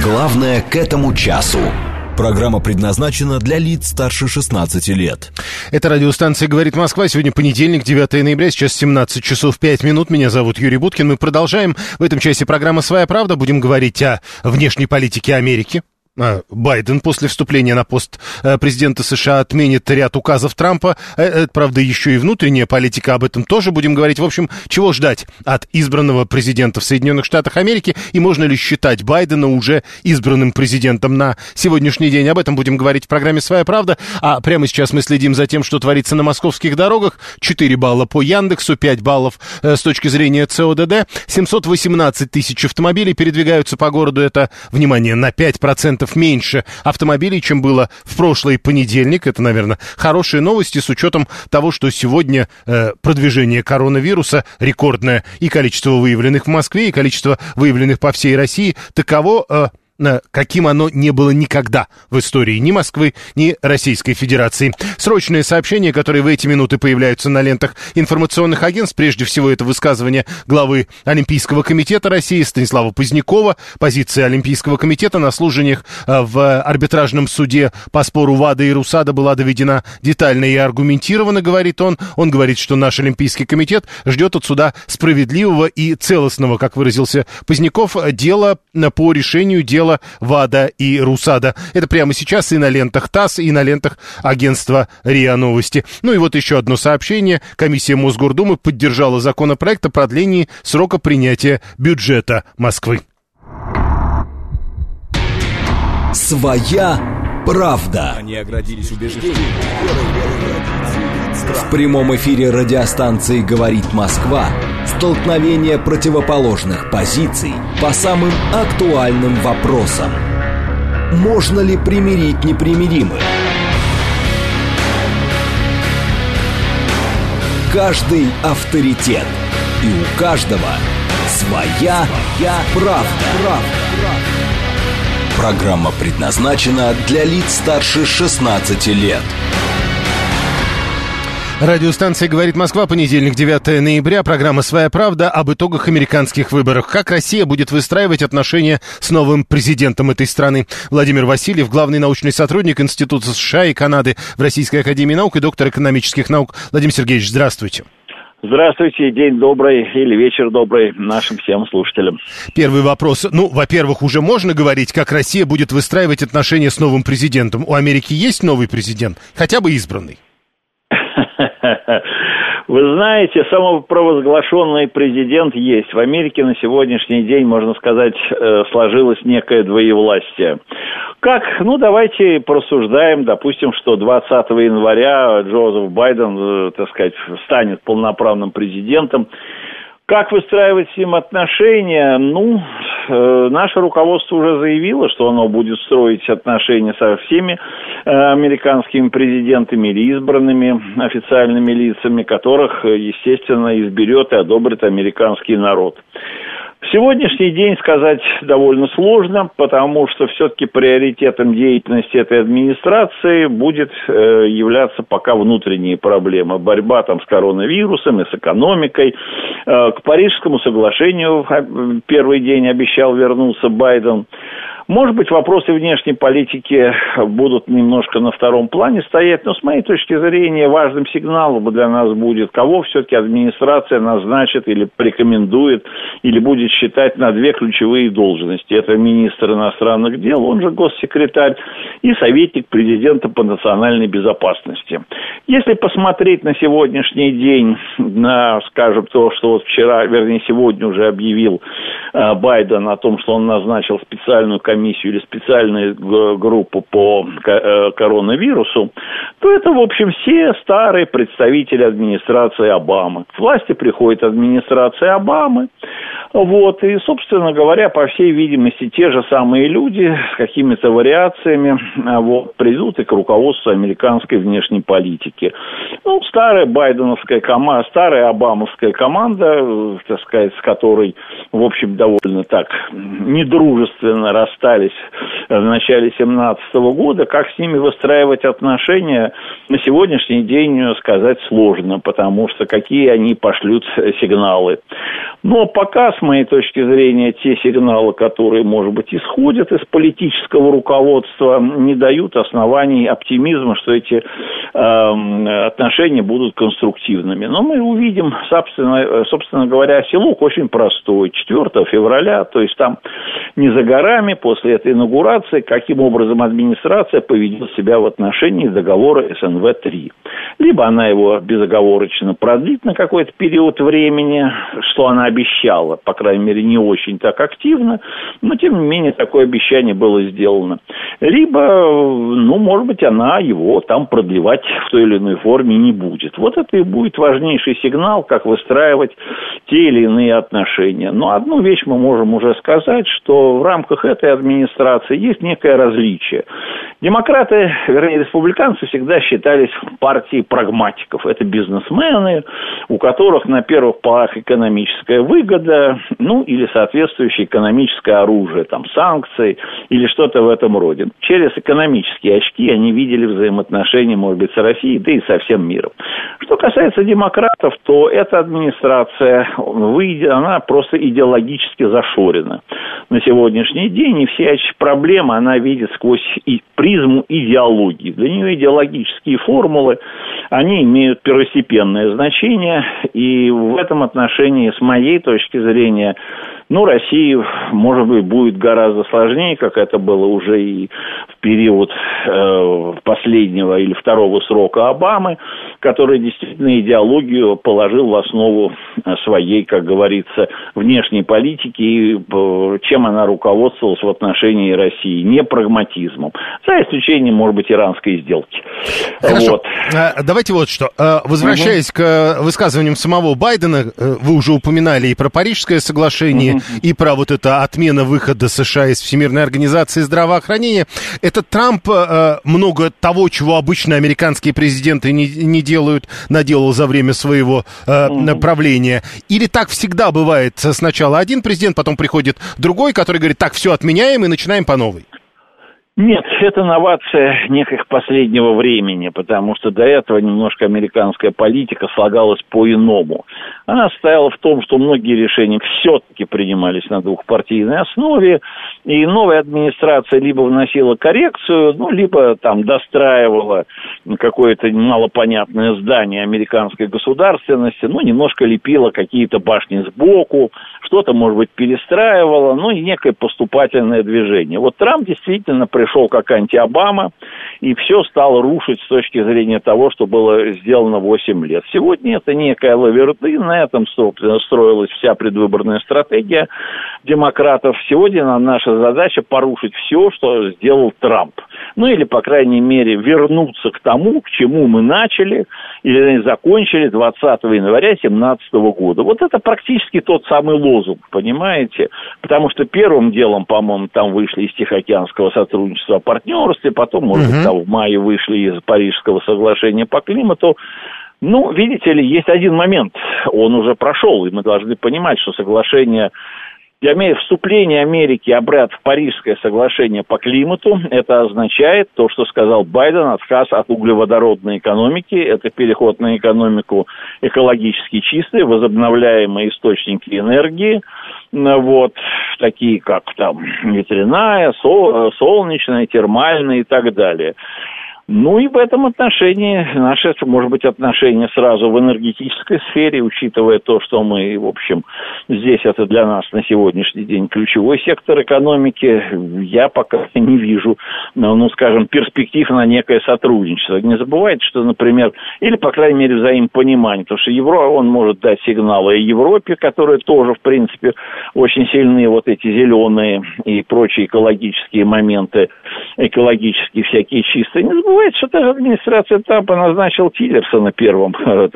Главное к этому часу. Программа предназначена для лиц старше 16 лет. Это радиостанция «Говорит Москва». Сегодня понедельник, 9 ноября, сейчас 17 часов 5 минут. Меня зовут Юрий Буткин. Мы продолжаем. В этом часе программа «Своя правда». Будем говорить о внешней политике Америки. Байден после вступления на пост президента США отменит ряд указов Трампа. Это, правда, еще и внутренняя политика, об этом тоже будем говорить. В общем, чего ждать от избранного президента в Соединенных Штатах Америки, и можно ли считать Байдена уже избранным президентом на сегодняшний день? Об этом будем говорить в программе «Своя правда». А прямо сейчас мы следим за тем, что творится на московских дорогах. 4 балла по Яндексу, 5 баллов с точки зрения ЦОДД. 718 тысяч автомобилей передвигаются по городу. Это, внимание, на 5% меньше автомобилей, чем было в прошлый понедельник. Это, наверное, хорошие новости с учетом того, что сегодня продвижение коронавируса рекордное. И количество выявленных в Москве, и количество выявленных по всей России таково, каким оно не было никогда в истории ни Москвы, ни Российской Федерации. Срочные сообщения, которые в эти минуты появляются на лентах информационных агентств. Прежде всего, это высказывание главы Олимпийского комитета России Станислава Позднякова. Позиция Олимпийского комитета на слушаниях в арбитражном суде по спору ВАДА и РУСАДА была доведена детально и аргументированно, говорит он. Он говорит, что наш Олимпийский комитет ждет от суда справедливого и целостного, как выразился Поздняков, дела по решению дела ВАДА и РУСАДА. Это прямо сейчас и на лентах ТАСС, и на лентах агентства РИА Новости. Ну и вот еще одно сообщение. Комиссия Мосгордумы поддержала законопроект о продлении срока принятия бюджета Москвы. Своя правда. Они оградились убеждением. В прямом эфире радиостанции «Говорит Москва» столкновение противоположных позиций по самым актуальным вопросам. Можно ли примирить непримиримых? Каждый авторитет, и у каждого своя правда. Программа предназначена для лиц старше 16 лет. Радиостанция «Говорит Москва», понедельник, 9 ноября, программа «Своя правда» об итогах американских выборов. Как Россия будет выстраивать отношения с новым президентом этой страны? Владимир Васильев, главный научный сотрудник Института США и Канады в Российской академии наук и доктор экономических наук. Владимир Сергеевич, здравствуйте. Здравствуйте, день добрый или вечер добрый нашим всем слушателям. Первый вопрос. Ну, во-первых, уже можно говорить, как Россия будет выстраивать отношения с новым президентом? У Америки есть новый президент, хотя бы избранный? Вы знаете, самопровозглашенный президент есть. В Америке на сегодняшний день, можно сказать, сложилось некое двоевластие. Как? Ну, давайте порассуждаем. Допустим, что 20 января Джозеф Байден, так сказать, станет полноправным президентом. Как выстраивать с ним отношения? Ну, наше руководство уже заявило, что оно будет строить отношения со всеми американскими президентами или избранными официальными лицами, которых, естественно, изберет и одобрит американский народ. В сегодняшний день сказать довольно сложно, потому что все-таки приоритетом деятельности этой администрации будет являться пока внутренние проблемы. Борьба там с коронавирусом и с экономикой. К Парижскому соглашению в первый день обещал вернуться Байден. Может быть, вопросы внешней политики будут немножко на втором плане стоять, но с моей точки зрения важным сигналом для нас будет, кого все-таки администрация назначит или порекомендует, или будет считать на две ключевые должности. Это министр иностранных дел, он же госсекретарь, и советник президента по национальной безопасности. Если посмотреть на сегодняшний день, на, скажем, то, что вот вчера, вернее, сегодня уже объявил Байден о том, что он назначил специальную комиссию или специальную группу по коронавирусу, то это, в общем, все старые представители администрации Обамы. К власти приходит администрация Обамы, вот, и, собственно говоря, по всей видимости, те же самые люди с какими-то вариациями вот, придут и к руководству американской внешней политики. Ну, старая байденовская команда, старая обамовская команда, так сказать, с которой, в общем, довольно так недружественно расстались в начале 2017 года. Как с ними выстраивать отношения, на сегодняшний день сказать сложно, потому что какие они пошлют сигналы. Но пока, с моей точки зрения, те сигналы, которые, может быть, исходят из политического руководства, не дают оснований оптимизма, что эти отношения будут конструктивными. Но мы увидим, собственно говоря, селок очень простой. 4 февраля, то есть там не за горами, после этой инаугурации, каким образом администрация поведет себя в отношении договора СНВ-3. Либо она его безоговорочно продлит на какой-то период времени, что она обещала, по крайней мере, не очень так активно, но, тем не менее, такое обещание было сделано. Либо, может быть, она его там продлевать в той или иной форме не будет. Вот это и будет важнейший сигнал, как выстраивать те или иные отношения. Но одну вещь мы можем уже сказать, что в рамках этой администрации есть некое различие. Демократы, вернее, республиканцы всегда считались партией прагматиков. Это бизнесмены, у которых на первых порах экономическая выгода, или соответствующее экономическое оружие, там, санкции или что-то в этом роде. Через экономические очки они видели взаимоотношения, может быть, с Россией, да и со всем миром. Что касается демократов, то эта администрация, она просто идеологически зашорена на сегодняшний день, и все эти проблемы она видит сквозь призму идеологии. Для нее идеологические формулы, они имеют первостепенное значение, и в этом отношении, с моей точки зрения, России, может быть, будет гораздо сложнее, как это было уже и в период последнего или второго срока Обамы, который действительно идеологию положил в основу своей, как говорится, внешней политики, и чем она руководствовалась в отношении России, не прагматизмом. За исключением, может быть, иранской сделки. Хорошо. Вот. Давайте вот что. Возвращаясь к высказываниям самого Байдена, вы уже упоминали и про Парижское соглашение, и про вот это отмена выхода США из Всемирной организации здравоохранения. Этот Трамп много того, чего обычно американские президенты не делают, наделал за время своего правления. Или так всегда бывает? Сначала один президент, потом приходит другой, который говорит, так, все отменяем и начинаем по новой. Нет, это новация неких последнего времени, потому что до этого немножко американская политика слагалась по-иному. Она состояла в том, что многие решения все-таки принимались на двухпартийной основе, и новая администрация либо вносила коррекцию, либо там достраивала какое-то малопонятное здание американской государственности, немножко лепила какие-то башни сбоку, что-то, может быть, перестраивала, и некое поступательное движение. Вот Трамп действительно пришел как анти-Обама, и все стало рушить с точки зрения того, что было сделано 8 лет. Сегодня это некая лаверды, на этом, собственно, строилась вся предвыборная стратегия демократов. Сегодня наша задача порушить все, что сделал Трамп. Или, по крайней мере, вернуться к тому, к чему мы начали или закончили 20 января 2017 года. Вот это практически тот самый лозунг, понимаете? Потому что первым делом, по-моему, там вышли из Тихоокеанского сотрудничества о партнерстве, потом, может быть, там в мае вышли из Парижского соглашения по климату. Видите ли, есть один момент, он уже прошел, и мы должны понимать, что соглашение... Вступление Америки обратно в Парижское соглашение по климату, это означает то, что сказал Байден, отказ от углеводородной экономики, это переход на экономику экологически чистую, возобновляемые источники энергии, такие как там ветряная, солнечная, термальная и так далее. И в этом отношении наше, может быть, отношение сразу в энергетической сфере, учитывая то, что мы, в общем, здесь это для нас на сегодняшний день ключевой сектор экономики, я пока не вижу, перспектив на некое сотрудничество. Не забывайте, что, например, или, по крайней мере, взаимопонимание, потому что он может дать сигналы и Европе, которые тоже, в принципе, очень сильны, эти зеленые и прочие экологические моменты, экологические всякие чистые. Не забывайте, что даже администрация Трампа назначила Тиллерсона первым,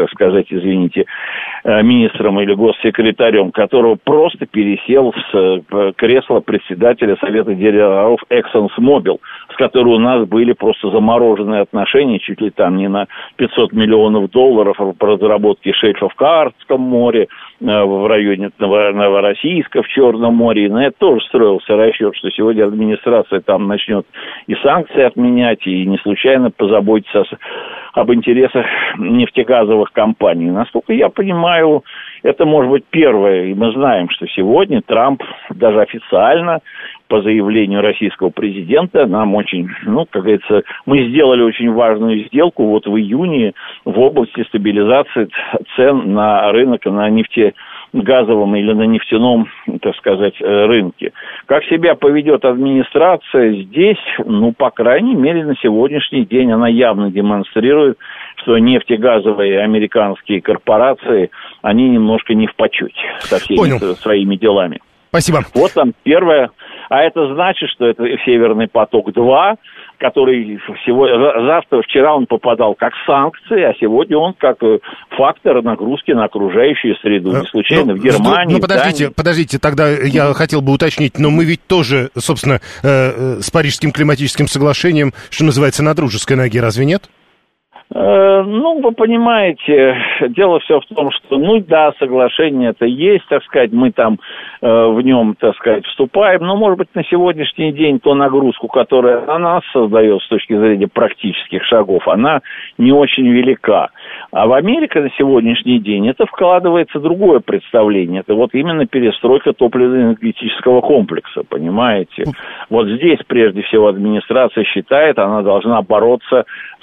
министром или госсекретарем, которого просто пересел с кресла председателя Совета директоров ExxonMobil, с которой у нас были просто замороженные отношения, чуть ли там не на $500 миллионов по разработке шельфа в Карском море, в районе Новороссийска, в Черном море. И на это тоже строился расчет, что сегодня администрация там начнет и санкции отменять, и не случайно позаботиться об интересах нефтегазовых компаний. Насколько я понимаю, это может быть первое. И мы знаем, что сегодня Трамп даже официально, по заявлению российского президента, нам очень, как говорится, мы сделали очень важную сделку вот в июне в области стабилизации цен на рынок, на нефтегазовом или на нефтяном, так сказать, рынке. Как себя поведет администрация здесь, по крайней мере, на сегодняшний день она явно демонстрирует, что нефтегазовые американские корпорации, они немножко не в почете со всеми своими делами. Спасибо. Вот там первое. А это значит, что это «Северный поток-2», который вчера он попадал как санкции, а сегодня он как фактор нагрузки на окружающую среду. Не случайно в Германии. Подождите, тогда я хотел бы уточнить, но мы ведь тоже, собственно, с Парижским климатическим соглашением, что называется, на дружеской ноге, разве нет? Вы понимаете, дело все в том, что, соглашение это есть, так сказать, мы там в нем, так сказать, вступаем, но, может быть, на сегодняшний день ту нагрузку, которая на нас создает с точки зрения практических шагов, она не очень велика. А в Америке на сегодняшний день это вкладывается другое представление, это вот именно перестройка топливно-энергетического комплекса, понимаете? Вот здесь, прежде всего, администрация считает, она должна бороться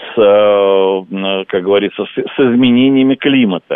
как говорится, с изменениями климата.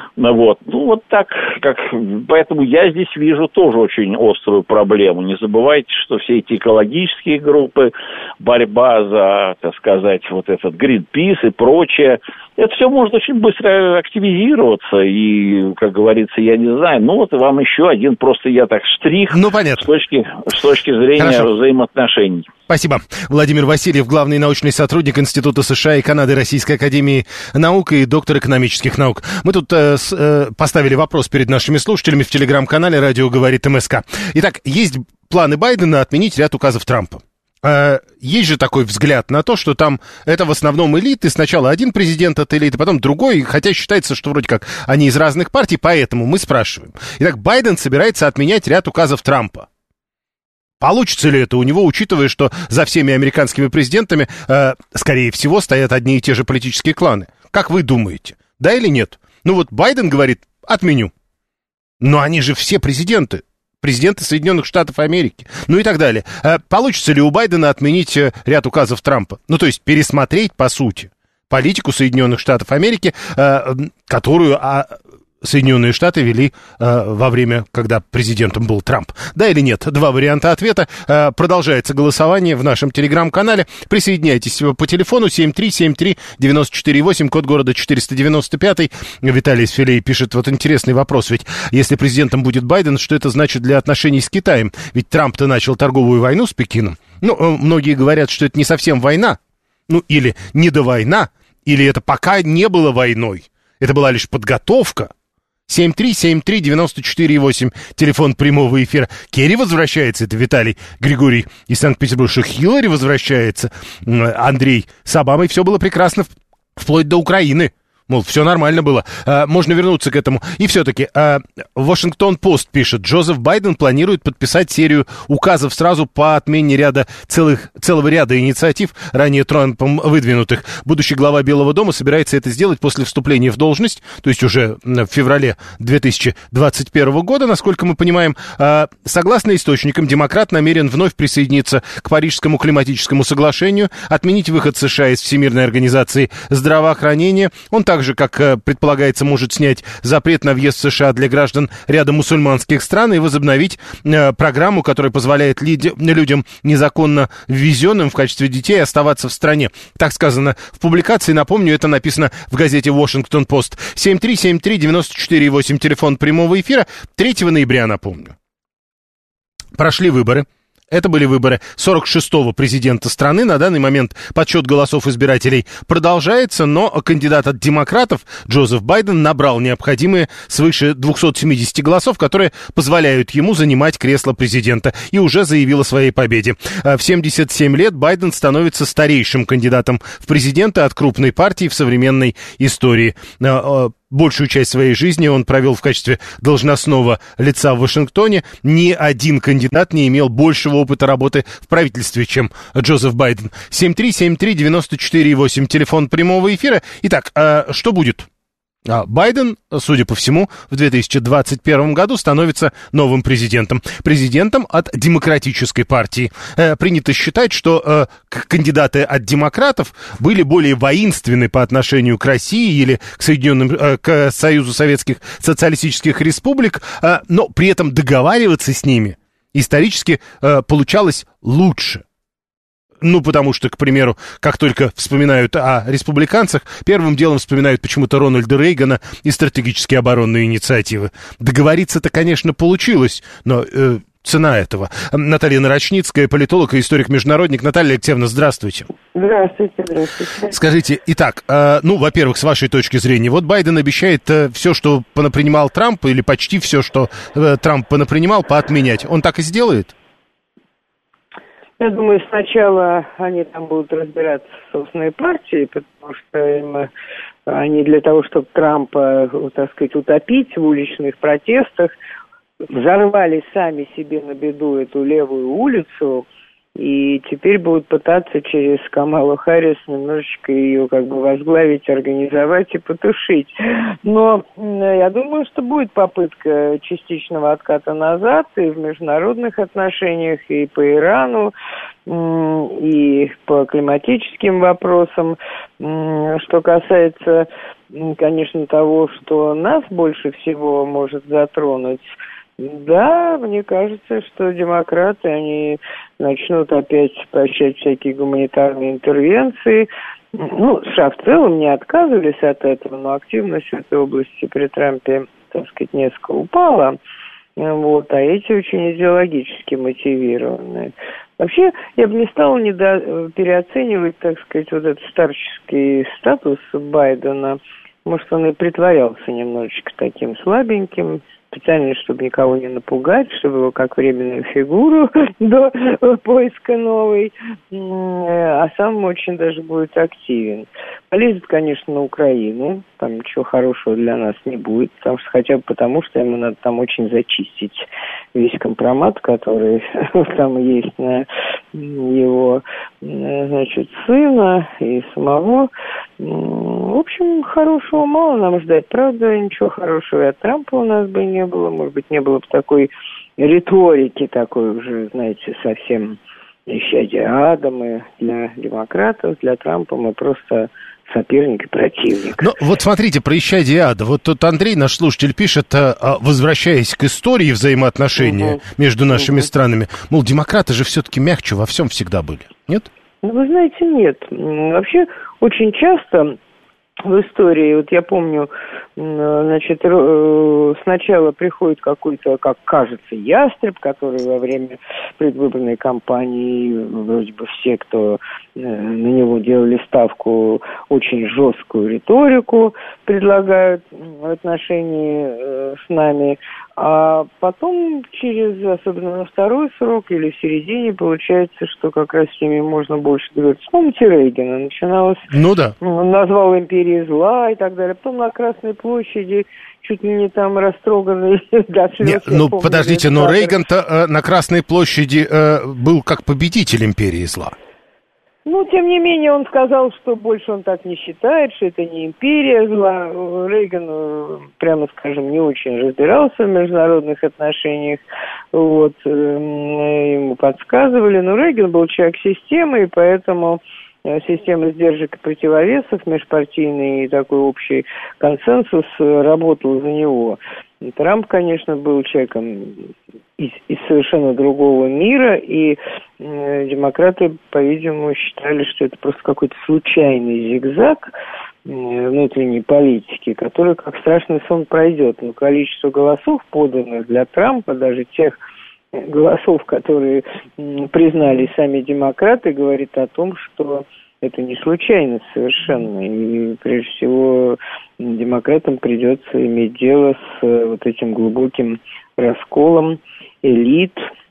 Поэтому я здесь вижу тоже очень острую проблему. Не забывайте, что все эти экологические группы, борьба за, так сказать, вот этот Greenpeace и прочее, это все может очень быстро активизироваться. И, как говорится, я не знаю, вам еще один просто штрих понятно. С точки зрения взаимоотношений. Спасибо. Владимир Васильев, главный научный сотрудник Института США и Канады Российской академии наук и доктор экономических наук. Мы тут поставили вопрос перед нашими слушателями в телеграм-канале «Радио говорит МСК». Итак, есть планы Байдена отменить ряд указов Трампа. Есть же такой взгляд на то, что там это в основном элиты. Сначала один президент от элиты, потом другой, хотя считается, что вроде как они из разных партий, поэтому мы спрашиваем. Итак, Байден собирается отменять ряд указов Трампа. Получится ли это у него, учитывая, что за всеми американскими президентами, скорее всего, стоят одни и те же политические кланы? Как вы думаете? Да или нет? Байден говорит, отменю. Но они же все президенты Соединенных Штатов Америки, и так далее. Получится ли у Байдена отменить ряд указов Трампа? То есть пересмотреть, по сути, политику Соединенных Штатов Америки, которую Соединенные Штаты вели во время, когда президентом был Трамп. Да или нет? Два варианта ответа. Продолжается голосование в нашем телеграм-канале. Присоединяйтесь по телефону 7373948, код города 495. Виталий Сфилей пишет, интересный вопрос. Ведь если президентом будет Байден, что это значит для отношений с Китаем? Ведь Трамп-то начал торговую войну с Пекином. Многие говорят, что это не совсем война. Или не до война, или это пока не было войной. Это была лишь подготовка. 7373948, телефон прямого эфира. Керри возвращается, это Виталий Григорий из Санкт-Петербурга. Хиллари возвращается, Андрей с Обамой. Все было прекрасно вплоть до Украины. Все нормально было. Можно вернуться к этому. И все-таки Вашингтон-Пост пишет, Джозеф Байден планирует подписать серию указов сразу по отмене целого ряда инициатив, ранее Трампом выдвинутых. Будущий глава Белого дома собирается это сделать после вступления в должность, то есть уже в феврале 2021 года, насколько мы понимаем. Согласно источникам, демократ намерен вновь присоединиться к Парижскому климатическому соглашению, отменить выход США из Всемирной организации здравоохранения. Он также, как предполагается, может снять запрет на въезд в США для граждан ряда мусульманских стран и возобновить программу, которая позволяет людям, незаконно ввезенным в качестве детей, оставаться в стране. Так сказано в публикации. Напомню, это написано в газете «Вашингтон-Пост». 7373948, телефон прямого эфира. 3 ноября, напомню. Прошли выборы. Это были выборы 46-го президента страны. На данный момент подсчет голосов избирателей продолжается, но кандидат от демократов Джозеф Байден набрал необходимые свыше 270 голосов, которые позволяют ему занимать кресло президента, и уже заявил о своей победе. В 77 лет Байден становится старейшим кандидатом в президенты от крупной партии в современной истории. Большую часть своей жизни он провел в качестве должностного лица в Вашингтоне. Ни один кандидат не имел большего опыта работы в правительстве, чем Джозеф Байден. 7373948, телефон прямого эфира. Итак, что будет? Байден, судя по всему, в 2021 году становится новым президентом. Президентом от Демократической партии. Принято считать, что кандидаты от демократов были более воинственны по отношению к России или к Союзу Советских Социалистических Республик, но при этом договариваться с ними исторически получалось лучше. Ну, потому что, к примеру, как только вспоминают о республиканцах, первым делом вспоминают почему-то Рональда Рейгана и стратегические оборонные инициативы. Договориться-то, конечно, получилось, но цена этого. Наталья Нарочницкая, политолог и историк-международник. Наталья Алексеевна, здравствуйте. Здравствуйте. Скажите, итак, во-первых, с вашей точки зрения, вот Байден обещает все, что понапринимал Трамп, или почти все, что Трамп понапринимал, поотменять. Он так и сделает? Я думаю, сначала они там будут разбираться в собственной партии, потому что они для того, чтобы Трампа, так сказать, утопить в уличных протестах, взорвали сами себе на беду эту левую улицу, и теперь будут пытаться через Камалу Харрис немножечко ее как бы возглавить, организовать и потушить. Но я думаю, что будет попытка частичного отката назад и в международных отношениях, и по Ирану, и по климатическим вопросам. Что касается, конечно, того, что нас больше всего может затронуть, да, мне кажется, что демократы, они начнут опять прощать всякие гуманитарные интервенции. Ну, США в целом не отказывались от этого, но активность в этой области при Трампе, так сказать, несколько упала. Вот, а эти очень идеологически мотивированы. Вообще, я бы не стала переоценивать, так сказать, вот этот старческий статус Байдена. Может, он и притворялся немножечко таким слабеньким, специально, чтобы никого не напугать, чтобы его как временную фигуру до поиска новой, а сам очень даже будет активен. Полезет, конечно, на Украину, там ничего хорошего для нас не будет, хотя бы потому, что ему надо там очень зачистить весь компромат, который там есть на его, значит, сына и самого. В общем, хорошего мало нам ждать. Правда, ничего хорошего и от Трампа у нас бы не было. Может быть, не было бы такой риторики, такой уже, знаете, совсем исчадие ада. Мы для демократов, для Трампа мы просто соперник и противник. Ну, вот смотрите, про исчадие ада. Вот тут Андрей, наш слушатель, пишет, возвращаясь к истории взаимоотношений между нашими странами, мол, демократы же все-таки мягче во всем всегда были. Нет? Ну, вы знаете, нет. Вообще, очень часто в истории, вот я помню, значит, сначала приходит какой-то, как кажется, ястреб, который во время предвыборной кампании, вроде бы все, кто на него делали ставку, очень жесткую риторику предлагают в отношении с нами, а потом особенно на второй срок или в середине, получается, что как раз с ними можно больше говорить. Вспомните Рейгана, начиналось... Ну да. Он назвал империей зла и так далее. Потом на Красной площади чуть ли не там растроганный до слез. Нет, ну подождите, но Рейган-то на Красной площади был как победитель империи зла. Ну, тем не менее, он сказал, что больше он так не считает, что это не империя зла. Рейган, прямо скажем, не очень разбирался в международных отношениях. Вот, ему подсказывали. Но Рейган был человек системы, и поэтому система сдержек и противовесов, межпартийный такой общий консенсус работал за него. Трамп, конечно, был человеком из совершенно другого мира, и демократы, по-видимому, считали, что это просто какой-то случайный зигзаг внутренней политики, который, как страшный сон, пройдет. Но количество голосов, поданных для Трампа, даже тех голосов, которые признали сами демократы, говорит о том, что это не случайность совершенно. И прежде всего демократам придется иметь дело с вот этим глубоким расколом элит,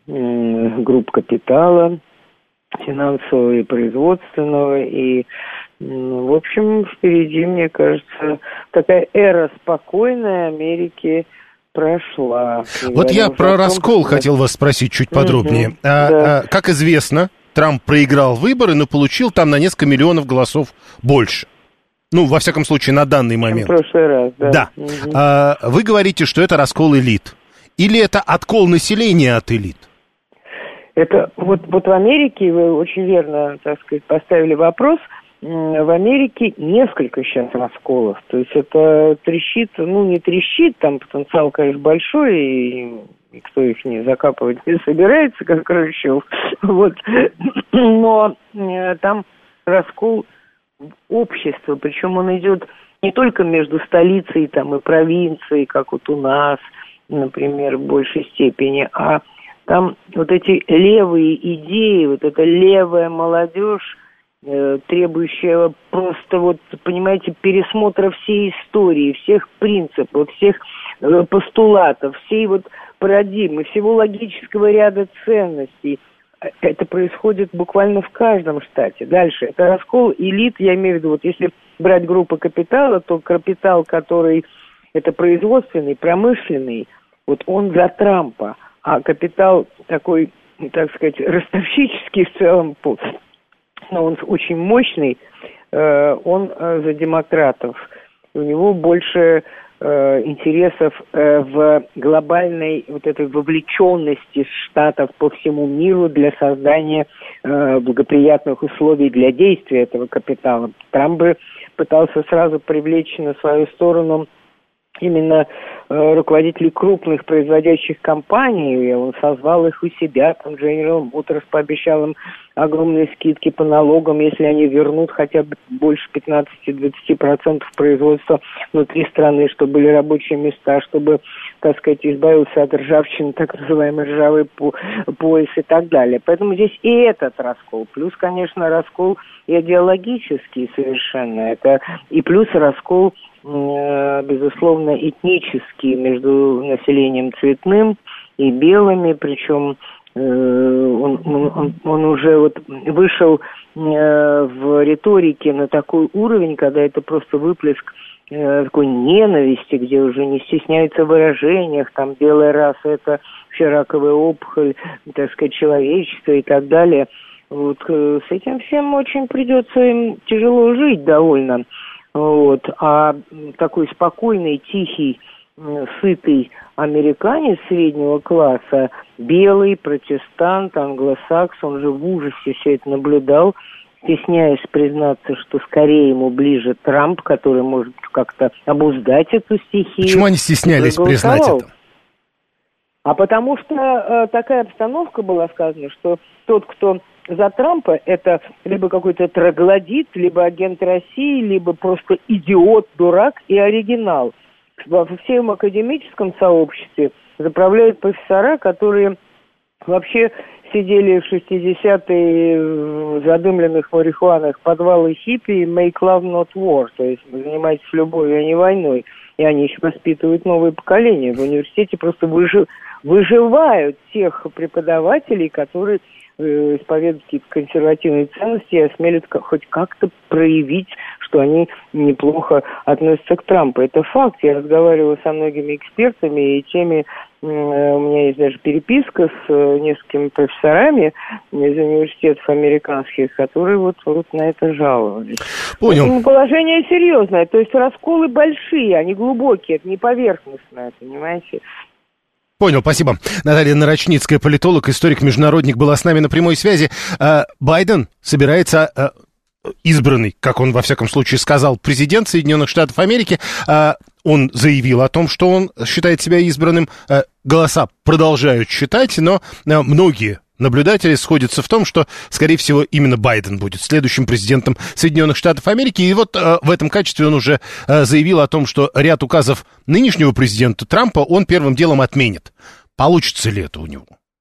групп капитала, финансового и производственного. И, в общем, впереди, мне кажется, такая эра спокойной Америки прошла. Вот я про раскол хотел вас спросить чуть подробнее. Как известно, Трамп проиграл выборы, но получил там на несколько миллионов голосов больше. Ну, во всяком случае, на данный момент. В прошлый раз, да. Да. Вы говорите, что это раскол элит. Или это откол населения от элит? Это вот в Америке, вы очень верно, так сказать, поставили вопрос, в Америке несколько сейчас расколов. То есть это трещит, не трещит, там потенциал, конечно, большой, и никто их не закапывать не собирается, как Хрущев. Вот. Но там раскол общества, причем он идет не только между столицей там, и провинцией, как вот у нас, например, в большей степени, а там вот эти левые идеи, вот эта левая молодежь, требующая просто, понимаете, пересмотра всей истории, всех принципов, всех постулатов, всей парадигмы, всего логического ряда ценностей. Это происходит буквально в каждом штате. Дальше. Это раскол элит, я имею в виду, если брать группы капитала, то капитал, который это производственный, промышленный, он за Трампа, а капитал такой, так сказать, ростовщический в целом, но он очень мощный, он за демократов. У него больше интересов в глобальной этой вовлеченности штатов по всему миру для создания благоприятных условий для действия этого капитала. Трамп бы пытался сразу привлечь на свою сторону именно руководителей крупных производящих компаний, он созвал их у себя, там General Motors пообещал им огромные скидки по налогам, если они вернут хотя бы больше 15-20% производства внутри страны, чтобы были рабочие места, чтобы, так сказать, избавился от ржавчины, так называемый ржавый пояс и так далее. Поэтому здесь и этот раскол. Плюс, конечно, раскол идеологический совершенно. Это и плюс раскол, безусловно, этнический между населением цветным и белыми, причем он уже вышел в риторике на такой уровень, когда это просто выплеск такой ненависти, где уже не стесняются в выражениях, там белая раса – это вообще раковая опухоль, так сказать, человечества и так далее. С этим всем очень придется им тяжело жить довольно. А такой спокойный, тихий, сытый американец среднего класса, белый, протестант, англосакс, он же в ужасе все это наблюдал, стесняясь признаться, что скорее ему ближе Трамп, который может как-то обуздать эту стихию. Почему они стеснялись признать это? А потому что такая обстановка была сказана, что тот, кто за Трампа, это либо какой-то троглодит, либо агент России, либо просто идиот, дурак и оригинал. Во всем академическом сообществе заправляют профессора, которые вообще сидели в 60-е в задымленных марихуанах подвалах хиппи, make love not war, то есть занимайтесь любовью, а не войной. И они еще воспитывают новое поколение. В университете просто выживают тех преподавателей, которые исповедуют какие-то консервативные ценности и осмелят хоть как-то проявить, что они неплохо относятся к Трампу. Это факт. Я разговаривала со многими экспертами и теми, у меня есть даже переписка с несколькими профессорами из университетов американских, которые на это жаловались. Понял. Поэтому положение серьезное. То есть расколы большие, они глубокие, это не поверхностное, понимаете? Понял, спасибо. Наталья Нарочницкая, политолог, историк-международник, была с нами на прямой связи. Байден собирается, избранный, как он во всяком случае сказал, президент Соединенных Штатов Америки, он заявил о том, что он считает себя избранным. Голоса продолжают считать, но многие наблюдатели сходятся в том, что, скорее всего, именно Байден будет следующим президентом Соединенных Штатов Америки. И в этом качестве он уже заявил о том, что ряд указов нынешнего президента Трампа он первым делом отменит. Получится ли это у него?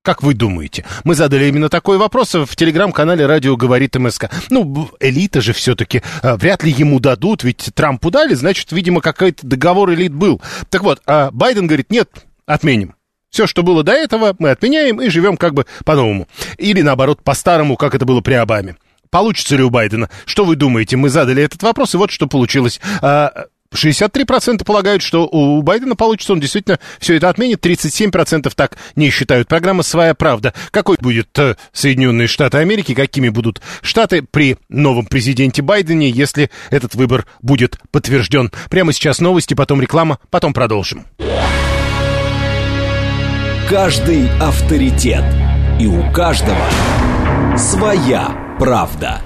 Как вы думаете? Мы задали именно такой вопрос в телеграм-канале «Радио говорит МСК». Ну, элита же все-таки вряд ли ему дадут, ведь Трампу дали, значит, видимо, какой-то договор элит был. Так вот, Байден говорит, нет, отменим. Все, что было до этого, мы отменяем и живем как бы по-новому. Или, наоборот, по-старому, как это было при Обаме. Получится ли у Байдена? Что вы думаете? Мы задали этот вопрос, и вот что получилось. 63% полагают, что у Байдена получится, он действительно все это отменит, 37% так не считают. Программа «Своя правда». Какой будет Соединенные Штаты Америки, какими будут штаты при новом президенте Байдене, если этот выбор будет подтвержден? Прямо сейчас новости, потом реклама, потом продолжим. Каждый авторитет. И у каждого своя правда.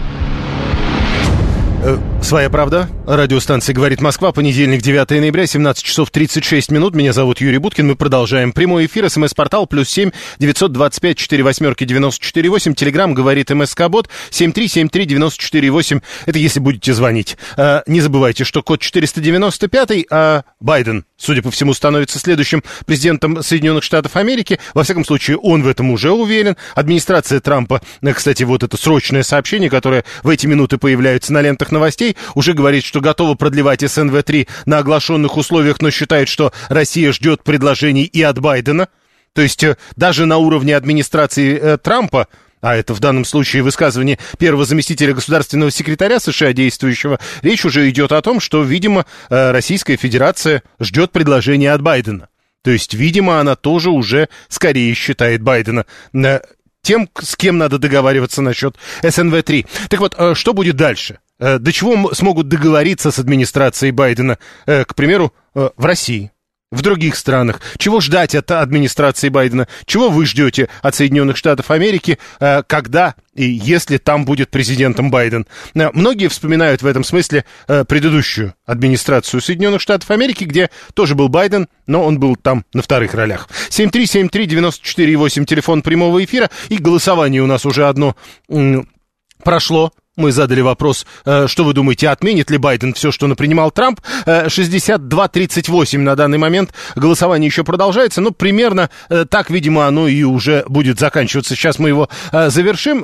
«Своя правда». Радиостанция «Говорит Москва». Понедельник, 9 ноября, 17 часов 36 минут. Меня зовут Юрий Буткин. Мы продолжаем. Прямой эфир. СМС-портал +7 925 4 94 8. Телеграм «Говорит МСК-бот» 7373948. Это если будете звонить. Не забывайте, что код 495, Байден, судя по всему, становится следующим президентом Соединенных Штатов Америки. Во всяком случае, он в этом уже уверен. Администрация Трампа, кстати, вот это срочное сообщение, которое в эти минуты появляется на лентах новостей, уже говорит, что готова продлевать СНВ-3 на оглашенных условиях, но считает, что Россия ждет предложений и от Байдена. То есть даже на уровне администрации Трампа, а это в данном случае высказывание первого заместителя государственного секретаря США действующего, речь уже идет о том, что, видимо, Российская Федерация ждет предложения от Байдена. То есть, видимо, она тоже уже скорее считает Байдена тем, с кем надо договариваться насчет СНВ-3. Так вот, что будет дальше? До чего смогут договориться с администрацией Байдена, к примеру, в России, в других странах? Чего ждать от администрации Байдена? Чего вы ждете от Соединенных Штатов Америки, когда и если там будет президентом Байден? Многие вспоминают в этом смысле предыдущую администрацию Соединенных Штатов Америки, где тоже был Байден, но он был там на вторых ролях. 7373948, телефон прямого эфира, и голосование у нас уже одно прошло. Мы задали вопрос, что вы думаете, отменит ли Байден все, что напринимал Трамп? 62-38 на данный момент. Голосование еще продолжается, но примерно так, видимо, оно и уже будет заканчиваться. Сейчас мы его завершим.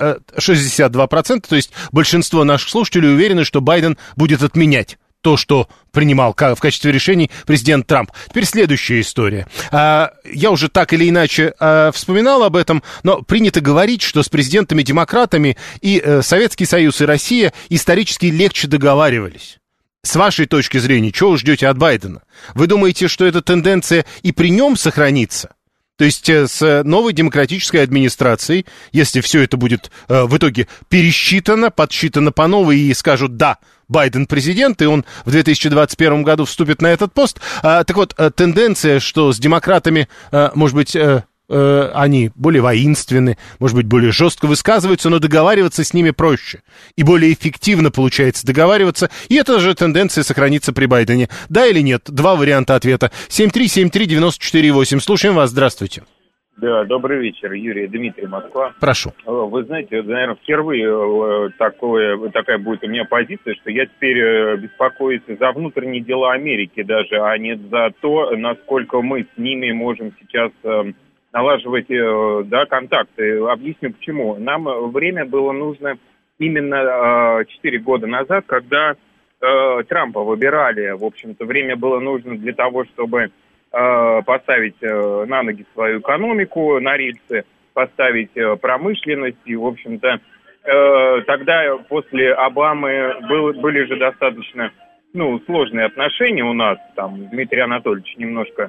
62%, то есть большинство наших слушателей уверены, что Байден будет отменять то, что принимал в качестве решений президент Трамп. Теперь следующая история. Я уже так или иначе вспоминал об этом, но принято говорить, что с президентами-демократами и Советский Союз, и Россия исторически легче договаривались. С вашей точки зрения, чего вы ждете от Байдена? Вы думаете, что эта тенденция и при нем сохранится? То есть с новой демократической администрацией, если все это будет в итоге пересчитано, подсчитано по новой и скажут «да», Байден президент, и он в 2021 году вступит на этот пост. Так вот, тенденция, что с демократами, может быть, они более воинственны, может быть, более жестко высказываются, но договариваться с ними проще. И более эффективно получается договариваться. И эта же тенденция сохранится при Байдене. Да или нет? Два варианта ответа. 7373948. Слушаем вас. Здравствуйте. Да, добрый вечер, Юрий, Дмитрий, Москва. Прошу. Вы знаете, наверное, впервые такая будет у меня позиция, что я теперь беспокоюсь за внутренние дела Америки даже, а не за то, насколько мы с ними можем сейчас налаживать контакты. Объясню почему. Нам время было нужно именно 4 года назад, когда Трампа выбирали. В общем-то, время было нужно для того, чтобы поставить на ноги свою экономику, на рельсы, поставить промышленность. И, в общем-то, тогда после Обамы были же достаточно сложные отношения у нас. Там Дмитрий Анатольевич немножко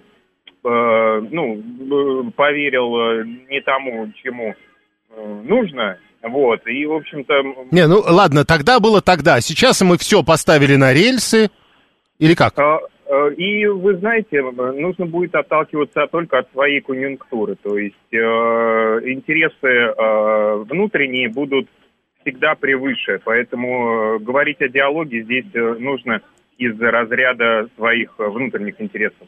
поверил не тому, чему нужно. Вот, и, в общем-то... ладно, тогда было тогда. Сейчас мы все поставили на рельсы. Или как? И, вы знаете, нужно будет отталкиваться только от своей конъюнктуры. То есть интересы внутренние будут всегда превыше. Поэтому говорить о диалоге здесь нужно из разряда своих внутренних интересов.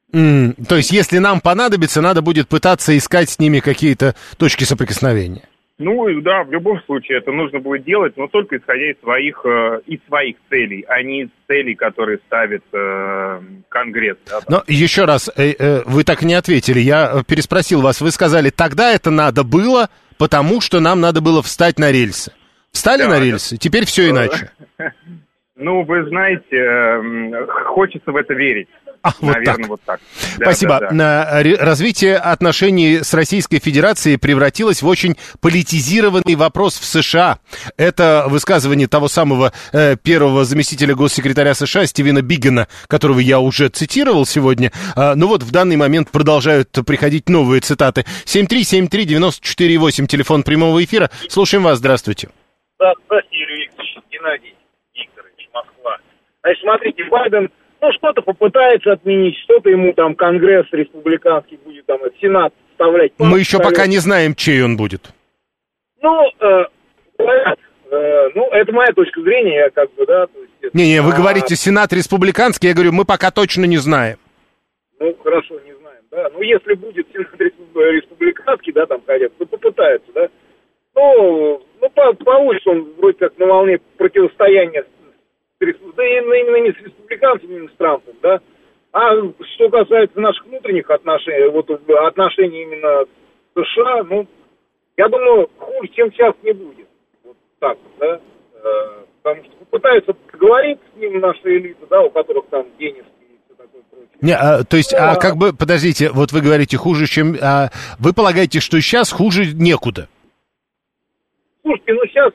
То есть, если нам понадобится, надо будет пытаться искать с ними какие-то точки соприкосновения. Ну, да, в любом случае это нужно будет делать, но только исходя из своих целей, а не из целей, которые ставит Конгресс. Да, но еще раз, вы так и не ответили. Я переспросил вас. Вы сказали, тогда это надо было, потому что нам надо было встать на рельсы. Встали на рельсы, теперь все иначе. Ну, вы знаете, хочется в это верить. Наверное, вот так. Спасибо. Да. Развитие отношений с Российской Федерацией превратилось в очень политизированный вопрос в США. Это высказывание того самого первого заместителя госсекретаря США Стивена Биггена, которого я уже цитировал сегодня. Но вот в данный момент продолжают приходить новые цитаты. 7373948, телефон прямого эфира. Слушаем вас, здравствуйте. Да, здравствуйте, Юрий Викторович, Геннадий Викторович, Москва. Значит, смотрите, Байден... что-то попытается отменить, что-то ему там Конгресс республиканский будет, там, Сенат вставлять. Мы еще пока не знаем, чей он будет. Это моя точка зрения, я как бы, да. То есть, не, вы говорите, Сенат республиканский, я говорю, мы пока точно не знаем. Ну, хорошо, не знаем, да. Ну, если будет Сенат республиканский, да, там хотят, то попытаются, да. Получится он вроде как на волне противостояния да именно не с республиканцами, именно с Трампом, да. А что касается наших внутренних отношений, вот отношений именно с США, я думаю, хуже, чем сейчас не будет. Вот так вот, да. Потому что попытаются поговорить с ним наши элиты, да, у которых там денежки и все такое прочее. То есть, как бы, подождите, вот вы говорите хуже, чем... вы полагаете, что сейчас хуже некуда? Слушайте, сейчас,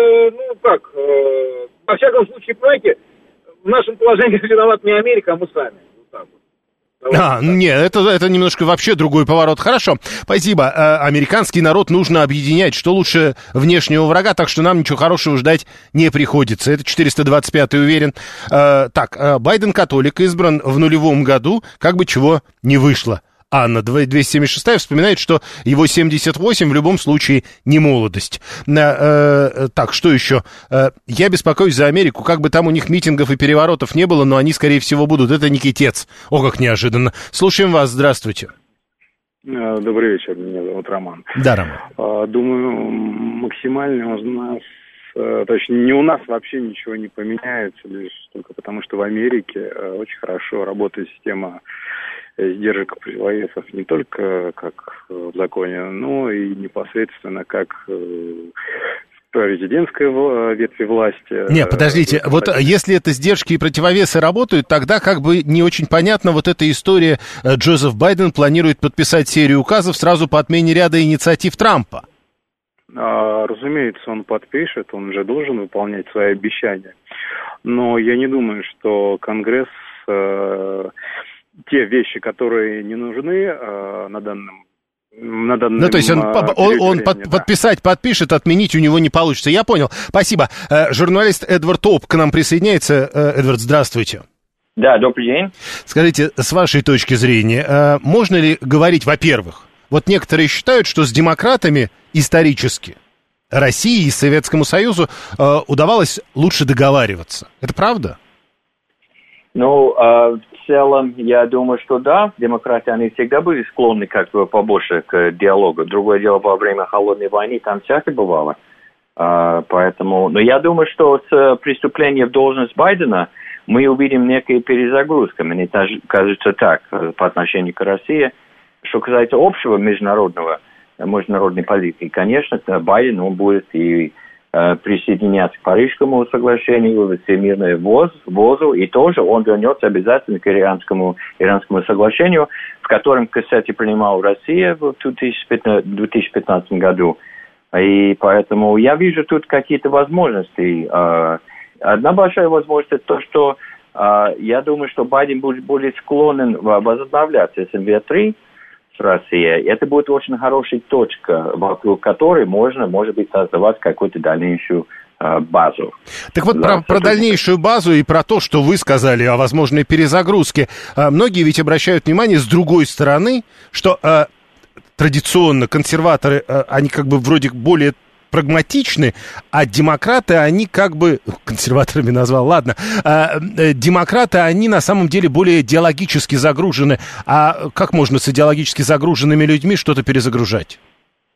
во всяком случае, понимаете, в нашем положении виноват не Америка, а мы сами. Вот так вот. Нет, это немножко вообще другой поворот. Хорошо, спасибо. Американский народ нужно объединять. Что лучше внешнего врага, так что нам ничего хорошего ждать не приходится. Это 425-й, уверен. Байден католик, избран в нулевом году, как бы чего не вышло. Анна, 276-я, вспоминает, что его 78 в любом случае не молодость. Что еще? Я беспокоюсь за Америку, как бы там у них митингов и переворотов не было, но они, скорее всего, будут. Это Никитец. О, как неожиданно. Слушаем вас, здравствуйте. Добрый вечер, меня зовут Роман. Да, Роман. Думаю, максимально у нас, точнее, не у нас вообще ничего не поменяется, лишь только потому, что в Америке очень хорошо работает система сдержек противовесов не только как в законе, но и непосредственно как в президентской ветви власти. Нет, подождите, вот если это сдержки и противовесы работают, тогда как бы не очень понятно вот эта история. Джозеф Байден планирует подписать серию указов сразу по отмене ряда инициатив Трампа. Разумеется, он подпишет, он же должен выполнять свои обещания. Но я не думаю, что Конгресс... те вещи, которые не нужны на данном то есть он подписать подпишет, отменить у него не получится. Я понял. Спасибо. Журналист Эдвард Топ к нам присоединяется. Эдвард, здравствуйте. Да, добрый день. Скажите, с вашей точки зрения, можно ли говорить, во-первых, вот некоторые считают, что с демократами исторически России и Советскому Союзу удавалось лучше договариваться. Это правда? В целом, я думаю, что да, демократы, они всегда были склонны как-то побольше к диалогу. Другое дело, во время Холодной войны там всякое бывало. Но я думаю, что с преступлением в должность Байдена мы увидим некую перезагрузку. Мне кажется так, по отношению к России. Что касается общего международной политики, конечно, Байден, он будет и присоединяться к Парижскому соглашению, Всемирному ВОЗу, и тоже он вернется обязательно к Иранскому соглашению, в котором, кстати, принимала Россия в 2015 году. И поэтому я вижу тут какие-то возможности. Одна большая возможность – это то, что я думаю, что Байден будет более склонен возобновлять СНВ-3, Россия. Это будет очень хорошая точка, вокруг которой можно, может быть, создавать какую-то дальнейшую базу. Так вот, про дальнейшую базу и про то, что вы сказали о возможной перезагрузке. Многие ведь обращают внимание с другой стороны, что традиционно консерваторы, они как бы вроде более прагматичны, а демократы, они как бы... Консерваторами назвал, ладно. Демократы, они на самом деле более идеологически загружены. А как можно с идеологически загруженными людьми что-то перезагружать?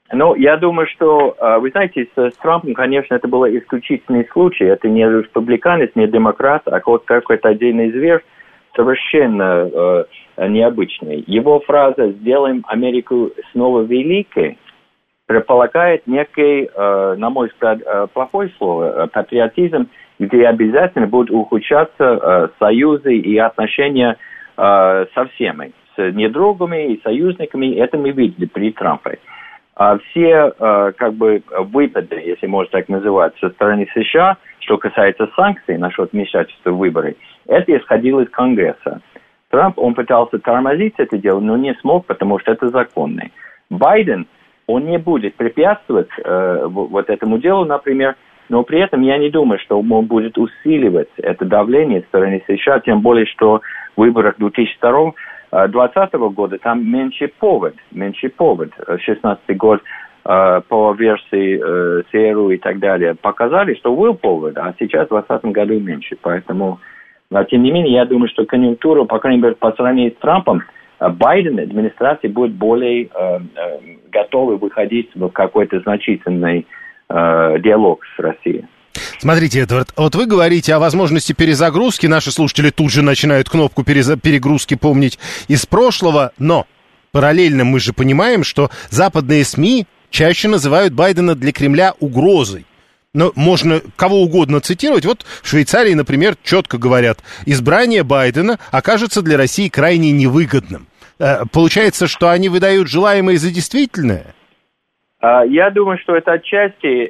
Ну, я думаю, что, вы знаете, с Трампом, конечно, это был исключительный случай. Это не республиканец, не демократ, а какой-то отдельный зверь, совершенно необычный. Его фраза «сделаем Америку снова великой» предполагает некий, на мой взгляд, плохое слово, патриотизм, где обязательно будут ухудшаться союзы и отношения со всеми, с недругами и союзниками. Это мы видели при Трампе. Все, как бы, выпады, если можно так называть, со стороны США, что касается санкций насчет вмешательства в выборы, это исходило из Конгресса. Трамп, он пытался тормозить это дело, но не смог, потому что это законно. Байден, он не будет препятствовать вот этому делу, например, но при этом я не думаю, что он будет усиливать это давление со стороны США, тем более, что в выборах 2020 года там меньше повод. 16 год по версии ЦРУ и так далее показали, что был повод, а сейчас в 2020 году меньше. Поэтому, тем не менее, я думаю, что конъюнктура, по крайней мере, по сравнению с Трампом, Байден, администрация будет более готова выходить в какой-то значительный диалог с Россией. Смотрите, Эдвард, вот вы говорите о возможности перезагрузки, наши слушатели тут же начинают кнопку перегрузки помнить из прошлого, но параллельно мы же понимаем, что западные СМИ чаще называют Байдена для Кремля угрозой. Но можно кого угодно цитировать. Вот в Швейцарии, например, четко говорят, избрание Байдена окажется для России крайне невыгодным. Получается, что они выдают желаемое за действительное? Я думаю, что это отчасти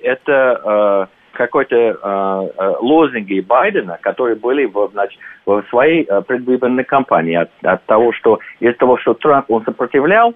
какой-то лозунги Байдена, которые были в своей предвыборной кампании от того, что из-за того, что Трамп он сопротивлял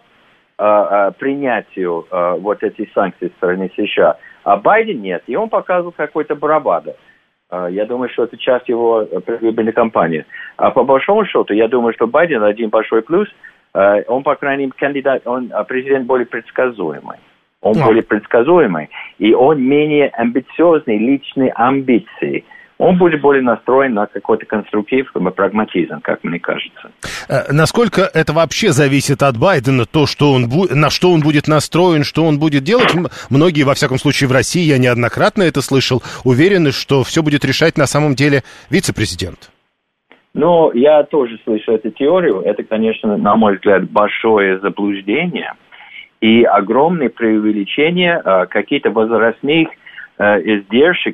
принятию вот этих санкций со стороны США, а Байден нет, и он показывал какой-то бравадо. Я думаю, что это часть его предвыборной кампании. А по большому счету, я думаю, что Байден один большой плюс, он, по крайней мере, президент более предсказуемый. Он более предсказуемый, и он менее амбициозный, личные амбиции. Он будет более настроен на какой-то конструктив и прагматизм, как мне кажется. Насколько это вообще зависит от Байдена, то, что на что он будет настроен, что он будет делать? Многие, во всяком случае, в России, я неоднократно это слышал, уверены, что все будет решать на самом деле вице-президент. Ну, я тоже слышу эту теорию. Это, конечно, на мой взгляд, большое заблуждение и огромное преувеличение каких-то возрастных издержек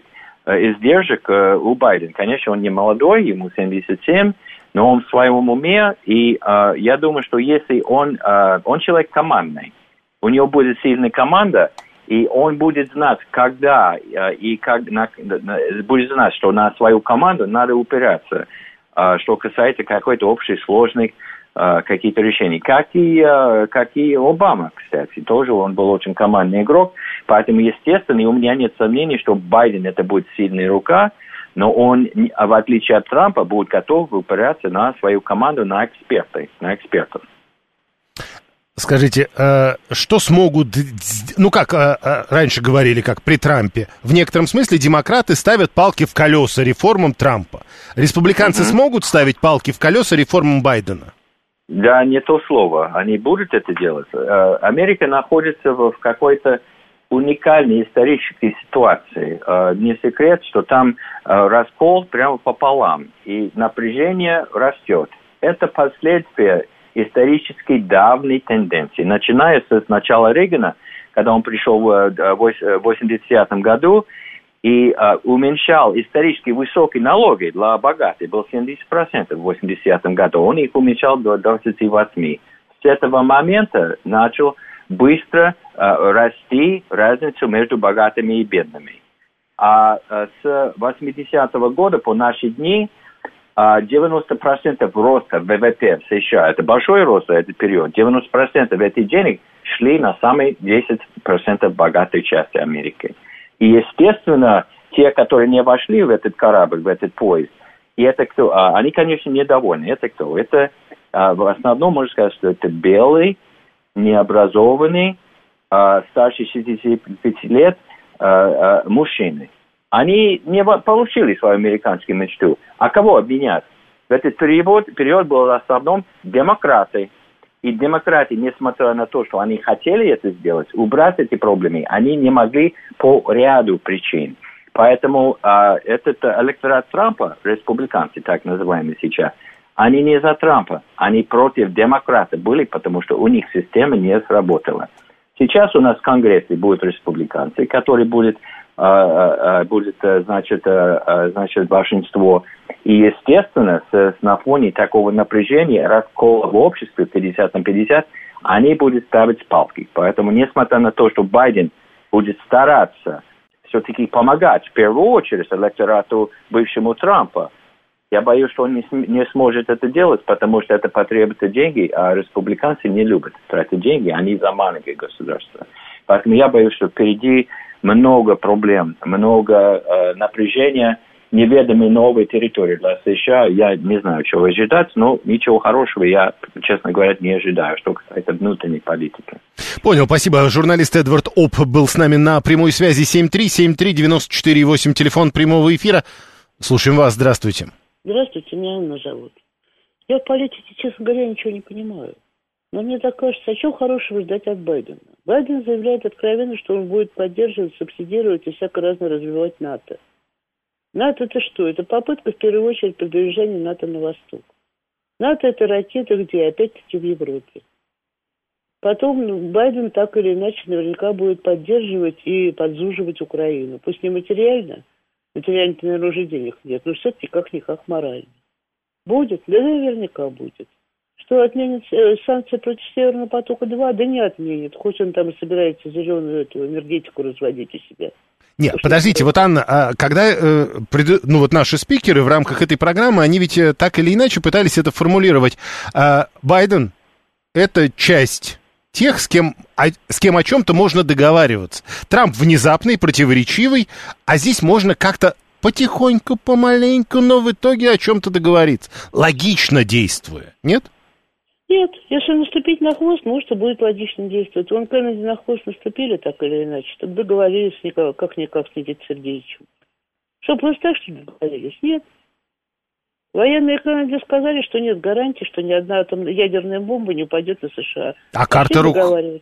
у Байдена. Конечно, он не молодой, ему 77, но он в своем уме, и я думаю, что если он человек командный, у него будет сильная команда, и он будет знать, когда и как будет знать, что на свою команду надо упираться, что касается какой-то общей сложных какие-то решения. Как и Обама, кстати. Тоже он был очень командный игрок. Поэтому, естественно, у меня нет сомнений, что Байден это будет сильная рука, но он, в отличие от Трампа, будет готов упираться на свою команду, на экспертов. Скажите, что смогут... Ну, как раньше говорили, как при Трампе, в некотором смысле демократы ставят палки в колеса реформам Трампа. Республиканцы смогут ставить палки в колеса реформам Байдена? Да, не то слово. Они будут это делать. Америка находится в какой-то уникальной исторической ситуации. Не секрет, что там раскол прямо пополам, и напряжение растет. Это последствия исторически давней тенденции. Начиная с начала Рейгана, когда он пришел в 80-м году, и уменьшал исторически высокие налоги для богатых, был 70% в 80-м году, он их уменьшал до 28%. С этого момента начал быстро расти разницу между богатыми и бедными. А с 80-го года по наши дни 90% роста ВВП в США, это большой рост за этот период, 90% этих денег шли на самые 10% богатой части Америки. И, естественно, те, которые не вошли в этот корабль, в этот поезд, и это кто? Они, конечно, недовольны. Это кто? Это, в основном, можно сказать, что это белые, необразованные, старше 65 лет мужчины. Они не получили свою американскую мечту. А кого обвинять? В этот период был в основном демократы. И демократы, несмотря на то, что они хотели это сделать, убрать эти проблемы, они не могли по ряду причин. Поэтому этот электорат Трампа, республиканцы, так называемые сейчас, они не за Трампа, они против демократа были, потому что у них система не сработала. Сейчас у нас в Конгрессе будут республиканцы, которые будет большинство. И, естественно, на фоне такого напряжения, раскола в обществе 50 на 50, они будут ставить палки. Поэтому, несмотря на то, что Байден будет стараться все-таки помогать, в первую очередь, электорату бывшему Трампа, я боюсь, что он не сможет это делать, потому что это потребуется деньги, а республиканцы не любят тратить деньги, они за маленькие государства. Поэтому я боюсь, что впереди много проблем, много напряжения, неведомые новые территории для США. Я не знаю, чего ожидать, но ничего хорошего я, честно говоря, не ожидаю, что касается внутренней политики. Понял, спасибо. Журналист Эдвард Оп был с нами на прямой связи. 7373948, телефон прямого эфира. Слушаем вас, здравствуйте. Здравствуйте, меня Анна зовут. Я в политике, честно говоря, ничего не понимаю. Но мне так кажется, а чего хорошего ждать от Байдена? Байден заявляет откровенно, что он будет поддерживать, субсидировать и всяко разно развивать НАТО. НАТО это что? Это попытка, в первую очередь, продвижения НАТО на восток. НАТО это ракеты где? Опять-таки в Европе. Потом Байден так или иначе наверняка будет поддерживать и подзуживать Украину. Пусть не материально, материально-то, наверное, уже денег нет, но все-таки как-никак морально. Будет? Да наверняка будет. Что отменит санкции против Северного потока-2? Да не отменит. Хоть он там и собирается зеленую эту энергетику разводить у себя. Нет, подождите, вот, Анна, когда наши спикеры в рамках этой программы, они ведь так или иначе пытались это формулировать. Байден — это часть тех, с кем о чем-то можно договариваться. Трамп внезапный, противоречивый, а здесь можно как-то потихоньку, помаленьку, но в итоге о чем-то договориться. Логично действуя, нет? Нет, если наступить на хвост, может, и будет логично действовать. Вон Кеннеди на хвост наступили так или иначе, так договорились как-никак с Никитой Сергеевичем. Что, просто так, что договорились? Нет. Военные Кеннеди сказали, что нет гарантии, что ни одна ядерная бомба не упадет на США. А Картеру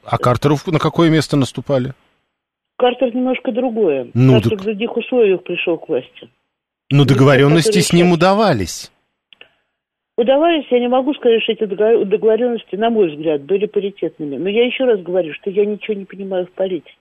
на какое место наступали? Картер немножко другое. Картер в других условиях пришел к власти. Ну, договоренности с ним удавались. Удавались, я не могу сказать, что эти договоренности, на мой взгляд, были паритетными. Но я еще раз говорю, что я ничего не понимаю в политике.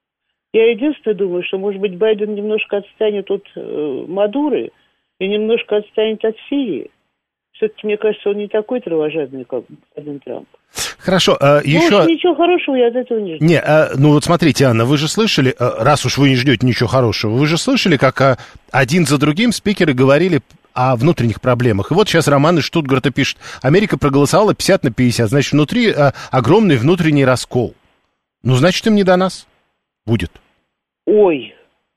Я единственное думаю, что, может быть, Байден немножко отстанет от Мадуры и немножко отстанет от Сирии. Все-таки, мне кажется, он не такой кровожадный, как господин Трамп. Хорошо, еще... Может, ничего хорошего я от этого не жду. Ну вот смотрите, Анна, вы же слышали, раз уж вы не ждете ничего хорошего, вы же слышали, как один за другим спикеры говорили о внутренних проблемах. И вот сейчас Роман из Штутгарта пишет, Америка проголосовала 50 на 50, значит, внутри огромный внутренний раскол. Ну, значит, им не до нас будет. Ой,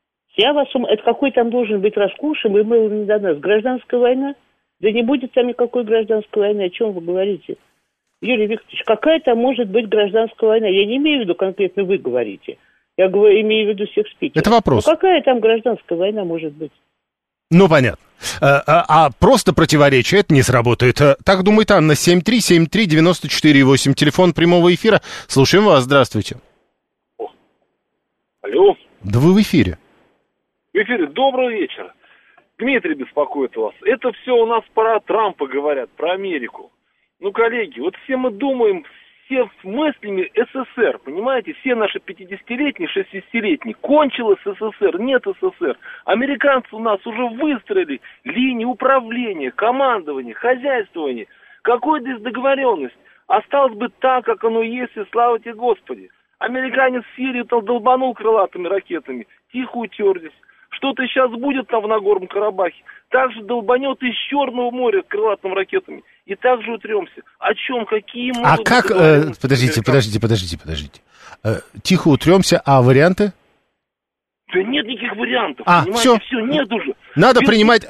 это какой там должен быть раскол, чтобы им не до нас? Гражданская война? Да не будет там никакой гражданской войны, о чем вы говорите? Юрий Викторович, какая там может быть гражданская война? Я не имею в виду конкретно вы говорите. Я имею в виду всех спикеров. Это вопрос. Но какая там гражданская война может быть? Ну, понятно. А просто противоречие, это не сработает. Так думает Анна, 7373948, телефон прямого эфира. Слушаем вас, здравствуйте. Алло. Да вы в эфире. В эфире. Добрый вечер. Дмитрий беспокоит вас. Это все у нас про Трампа говорят, про Америку. Ну, коллеги, вот все мы думаем, все мыслями СССР, понимаете? Все наши 50-летние, 60-летние. Кончилось СССР, нет СССР. Американцы у нас уже выстроили линии управления, командования, хозяйствования. Какой здесь договоренность? Осталось бы так, как оно есть, и слава тебе, Господи. Американец в Сирию долбанул крылатыми ракетами, тихо утерлись. Что-то сейчас будет там в Нагорном Карабахе. Также долбанет из Черного моря крылатыми ракетами. И также утремся. О чем? Какие могут быть... Подождите. Тихо утремся, а варианты? Да нет никаких вариантов. Понимаете, все, нет уже. Надо принимать...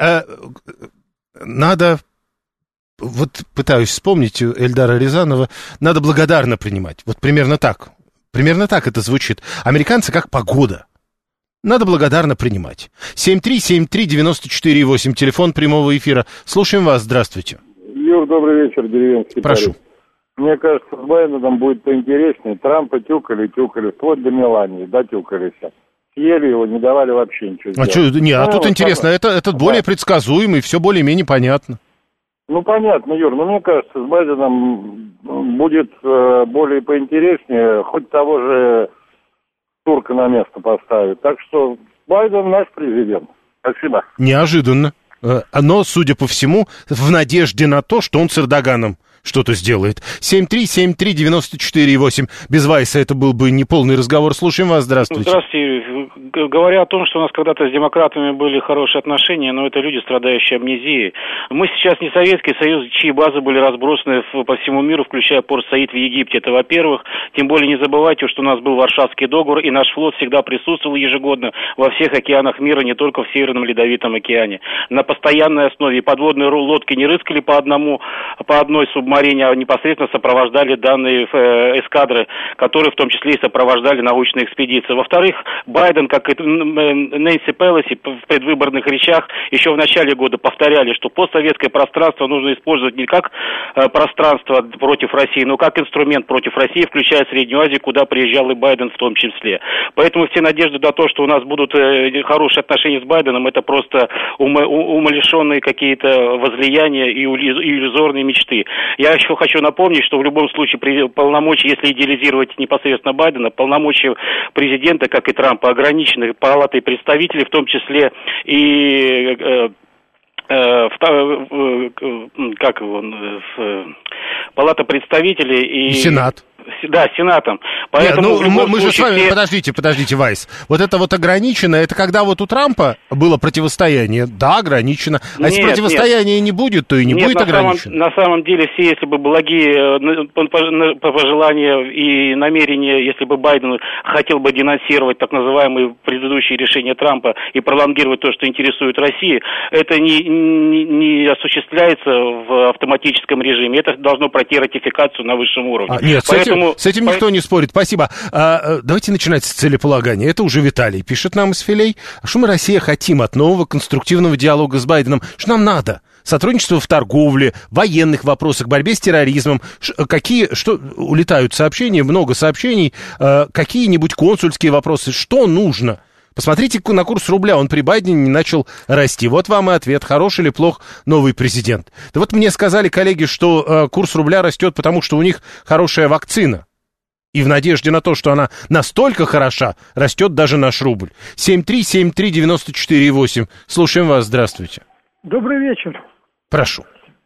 Вот пытаюсь вспомнить Эльдара Рязанова. Надо благодарно принимать. Вот примерно так. Примерно так это звучит. Американцы как погода. Надо благодарно принимать. 7373948, телефон прямого эфира. Слушаем вас, здравствуйте. Юр, добрый вечер, деревенский. Прошу. Мне кажется, с Байденом будет поинтереснее. Трампа тюкали, вплоть до Мелании, тюкались. Съели его, не давали вообще ничего сделать. Тут интересно, это более предсказуемо и все более-менее понятно. Ну, понятно, Юр, но мне кажется, с Байденом будет более поинтереснее, хоть того же турка на место поставить. Так что Байден наш президент. Спасибо. Неожиданно. Но, судя по всему, в надежде на то, что он с Эрдоганом что-то сделает. 7373948. Без Вайса это был бы неполный разговор. Слушаем вас. Здравствуйте. Здравствуйте. Говоря о том, что у нас когда-то с демократами были хорошие отношения, но это люди, страдающие амнезией. Мы сейчас не Советский Союз, чьи базы были разбросаны по всему миру, включая порт Саид в Египте. Это во-первых. Тем более не забывайте, что у нас был Варшавский договор, и наш флот всегда присутствовал ежегодно во всех океанах мира, не только в Северном Ледовитом океане. На постоянной основе. И подводные лодки не рыскали по одной субмарине, а непосредственно сопровождали данные эскадры, которые в том числе и сопровождали научные экспедиции. Во-вторых, Байден, как и Нэнси Пелоси в предвыборных речах еще в начале года повторяли, что постсоветское пространство нужно использовать не как пространство против России, но как инструмент против России, включая Среднюю Азию, куда приезжал и Байден в том числе. Поэтому все надежды на то, что у нас будут хорошие отношения с Байденом, это просто умалишенные какие-то возлияния и иллюзорные мечты. Я еще хочу напомнить, что в любом случае полномочия, если идеализировать непосредственно Байдена, полномочия президента, как и Трампа, ограничены Палатой представителей, в том числе и Палата представителей и Сенат. Да, Сенатом. Поэтому мы же с вами... Подождите, Вайс. Вот это вот ограничено, это когда вот у Трампа было противостояние, да, ограничено. А если противостояния не будет, то и не будет ограничено. На самом деле, все, если бы благие пожелания и намерения, если бы Байден хотел бы денонсировать так называемые предыдущие решения Трампа и пролонгировать то, что интересует Россию, это не осуществляется в автоматическом режиме. Это должно пройти ратификацию на высшем уровне. Нет, с этим никто не спорит. Спасибо. Давайте начинать с целеполагания. Это уже Виталий пишет нам из Филей. Что мы, Россия, хотим от нового конструктивного диалога с Байденом? Что нам надо? Сотрудничество в торговле, военных вопросах, борьбе с терроризмом. Улетают сообщения, много сообщений. Какие-нибудь консульские вопросы. Что нужно? Посмотрите на курс рубля, он при Байдене не начал расти. Вот вам и ответ, хорош или плох новый президент. Да вот мне сказали коллеги, что курс рубля растет, потому что у них хорошая вакцина. И в надежде на то, что она настолько хороша, растет даже наш рубль. 7373948. Слушаем вас, здравствуйте. Добрый вечер. Прошу.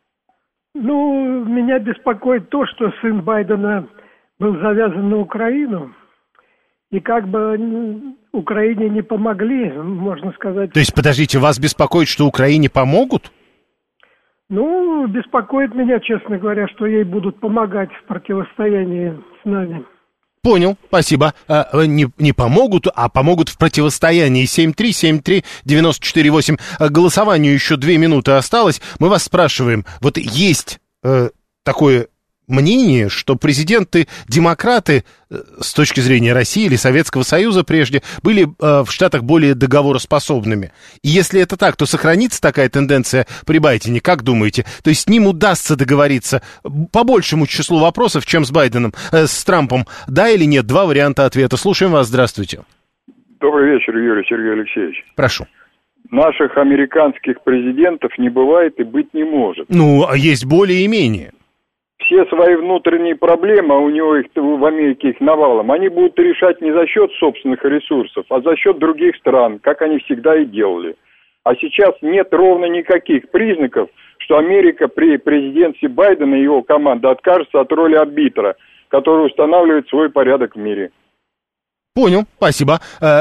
Меня беспокоит то, что сын Байдена был завязан на Украину. И как бы Украине не помогли, можно сказать. То есть, подождите, вас беспокоит, что Украине помогут? Беспокоит меня, честно говоря, что ей будут помогать в противостоянии с нами. Понял, спасибо. Не помогут, а помогут в противостоянии. 7373948. Голосованию еще 2 минуты осталось. Мы вас спрашиваем, вот есть такое мнение, что президенты-демократы с точки зрения России или Советского Союза прежде были в Штатах более договороспособными. И если это так, то сохранится такая тенденция при Байдене, как думаете? То есть с ним удастся договориться по большему числу вопросов, чем с Байденом, с Трампом? Да или нет? 2 варианта ответа. Слушаем вас. Здравствуйте. Добрый вечер, Юрий Сергей Алексеевич. Прошу. Наших американских президентов не бывает и быть не может. А есть более и менее. Все свои внутренние проблемы, а у него их в Америке их навалом, они будут решать не за счет собственных ресурсов, а за счет других стран, как они всегда и делали. А сейчас нет ровно никаких признаков, что Америка при президенте Байдена и его команда откажется от роли арбитра, который устанавливает свой порядок в мире. Понял, спасибо.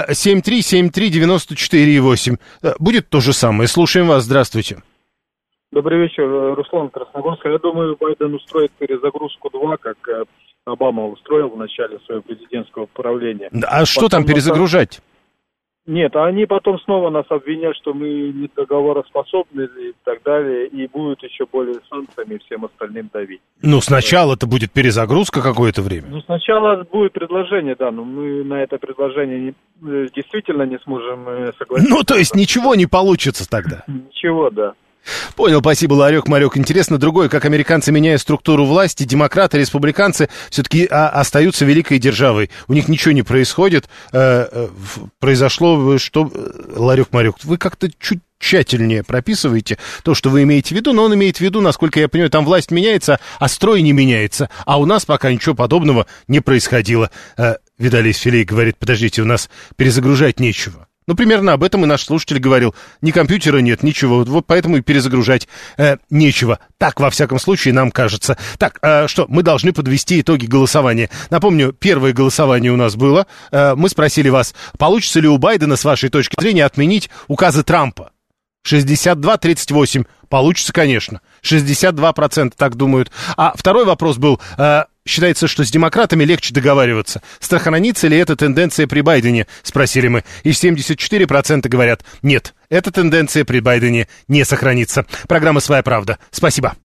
7373948. Будет то же самое. Слушаем вас. Здравствуйте. Добрый вечер, Руслан Красногорск. Я думаю, Байден устроит перезагрузку 2, как Обама устроил в начале своего президентского правления. А что там перезагружать? Нет, они потом снова нас обвинят, что мы не договороспособны и так далее, и будут еще более санкциями и всем остальным давить. Сначала это будет перезагрузка какое-то время. Сначала будет предложение, да, но мы на это предложение действительно не сможем согласиться. То есть ничего не получится тогда? Ничего, да. Понял, спасибо, Ларек, Марек. Интересно другое, как американцы, меняя структуру власти, демократы, республиканцы все-таки остаются великой державой. У них ничего не происходит. Произошло, что... Ларек, Марек, вы как-то чуть тщательнее прописываете то, что вы имеете в виду, но он имеет в виду, насколько я понимаю, там власть меняется, а строй не меняется. А у нас пока ничего подобного не происходило. Видалий Филей говорит, подождите, у нас перезагружать нечего. Ну, примерно об этом и наш слушатель говорил. Ни компьютера нет, ничего. Вот поэтому и перезагружать нечего. Так, во всяком случае, нам кажется. Так, что, мы должны подвести итоги голосования. Напомню, первое голосование у нас было. Мы спросили вас, получится ли у Байдена, с вашей точки зрения, отменить указы Трампа? 62-38. Получится, конечно. 62% так думают. А второй вопрос был... Считается, что с демократами легче договариваться. Сохранится ли эта тенденция при Байдене, спросили мы. И 74% говорят, нет, эта тенденция при Байдене не сохранится. Программа «Своя правда». Спасибо.